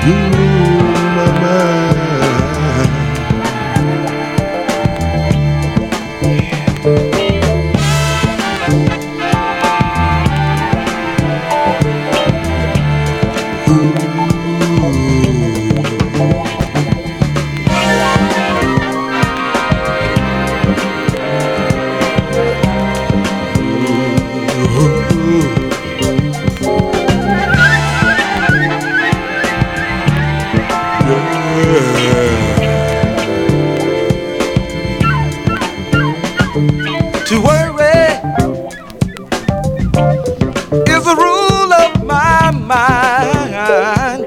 Ooh, my mind. To worry is the rule of my mind.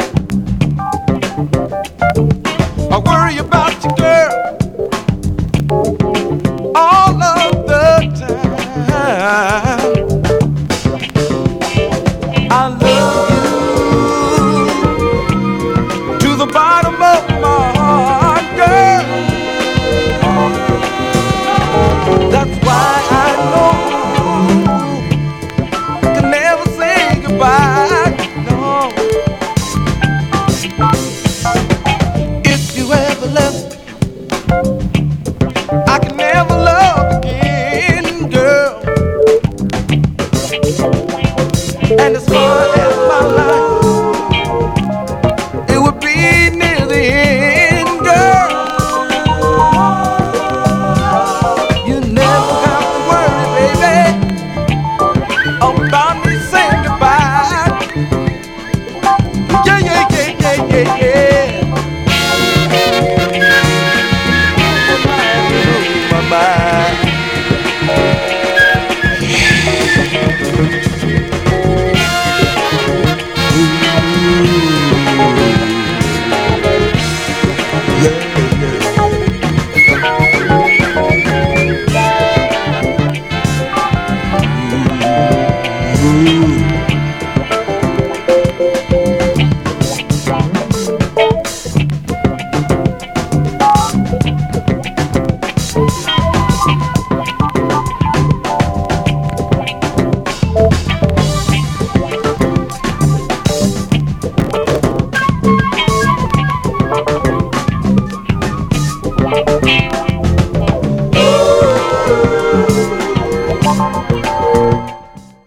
I worry about you, girl, all of the time. I love you to the bottom of my heart, girl. That's why I know I can never say goodbye. No. If you ever left, I can never love again, girl. And as far as my life, it would be near the end, girl. You never have to worry, baby, about me saying goodbye. Yeah, yeah, yeah, yeah, yeah, yeah.